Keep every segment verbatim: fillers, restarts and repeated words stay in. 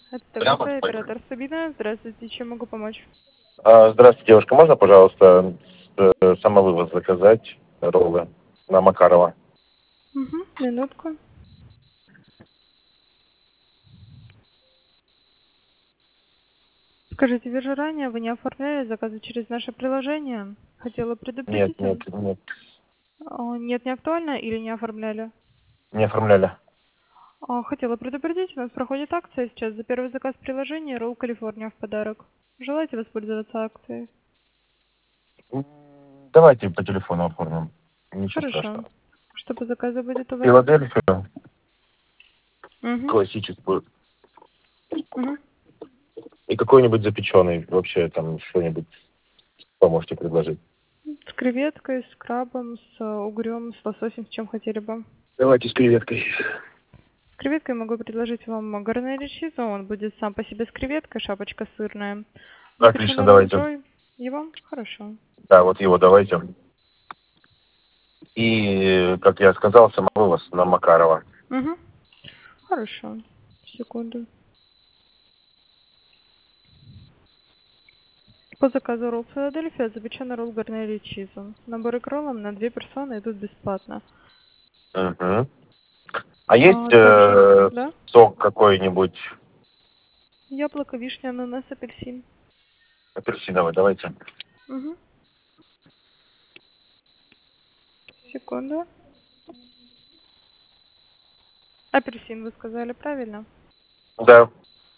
Это торговый оператор Сабина. Здравствуйте, чем могу помочь? А, Здравствуйте, девушка. Можно, пожалуйста, с- э, самовывоз заказать роллы на Макарова? Угу, минутку. Скажите, вижу ранее, вы не оформляли заказы через наше приложение. Хотела Нет, предупредить. нет, нет, А, Нет, не актуально или не оформляли? не оформляли. А, Хотела предупредить, у нас проходит акция сейчас за первый заказ приложения Roll California в подарок. Желаете воспользоваться акцией? М, Давайте по телефону оформим. Ничего Хорошо. страшного. Что по заказу будет у вас? Филадельфию Угу, классическую. угу. И какой-нибудь запеченный. Вообще там что-нибудь поможете предложить. С креветкой, с крабом, с э, угрем, с лососем, с чем хотели бы. Давайте с креветкой. С креветкой могу предложить вам гарнери чиза. Он будет сам по себе с креветкой, шапочка сырная. Отлично, Запеченный ролл давайте. Джой. Его? Хорошо. Да, вот его давайте. И, как я сказал, самовывоз на Макарова. Угу. Хорошо. Секунду. По заказу ролл Филадельфия запеченный ролл гарнери чизом. Наборы к роллам на две персоны идут бесплатно. Угу. А есть А также, э, да, сок какой-нибудь яблоко, вишня, ананас, апельсин. апельсиновый? Давайте. Угу. Секунду. Апельсин вы сказали, правильно? Да.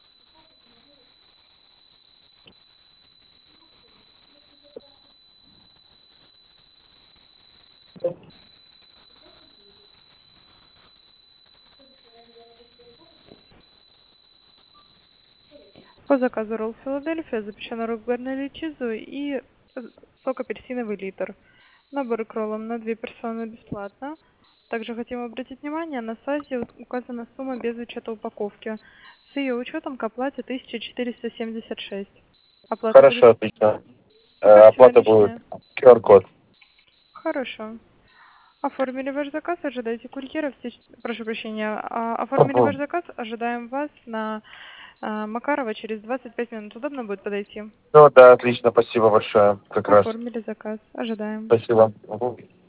По заказу ролл Филадельфия запеченный ролл гарнери чизу и э, сок апельсиновый литр. Набор к роллам на две персоны бесплатно. Также хотим обратить внимание, на сайте вот указана сумма без учета упаковки. С ее учетом к оплате тысяча четыреста семьдесят шесть. Оплата будет Хорошо, отлично. Э, карте оплата будет наличные? ку ар код. Хорошо. Оформили ваш заказ, ожидайте курьера. В теч- Прошу прощения, а, оформили ваш Мгм. заказ, ожидаем вас на а, Макарова через двадцать пять минут. Удобно будет подойти? Ну да, отлично, спасибо большое. Как раз. Оформили заказ, ожидаем. Спасибо. Мгм.